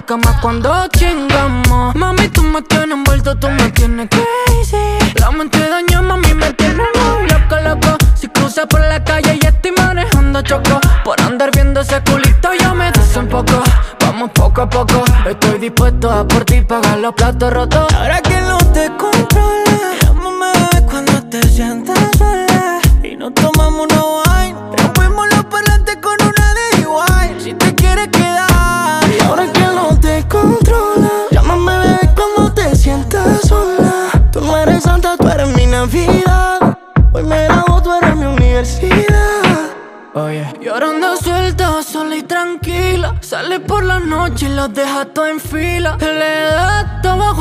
cama cuando chingamos. Mami, tú me tienes envuelto, tú me tienes crazy. La mente daña, mami, me tiene muy loco, loco. Si cruzas por la calle y estoy manejando choco, por andar viendo ese culito yo me desenfoco. Vamos poco a poco, estoy dispuesto a por ti pagar los platos rotos. Ahora que no te controla, llámame bebé cuando te sientas sola. Y nos tomamos una wine, rompemos los parlantes con una de igual. Si te quieres quedar. Y ahora que no te controla, llámame bebé cuando te sientas sola. Tú no eres santa, tú eres mi Navidad. Hoy me grabo, tú eres mi universidad. Oye, y ahora ando suelta, sola y tranquila. Sale por la noche y los deja todo en fila. Le da todo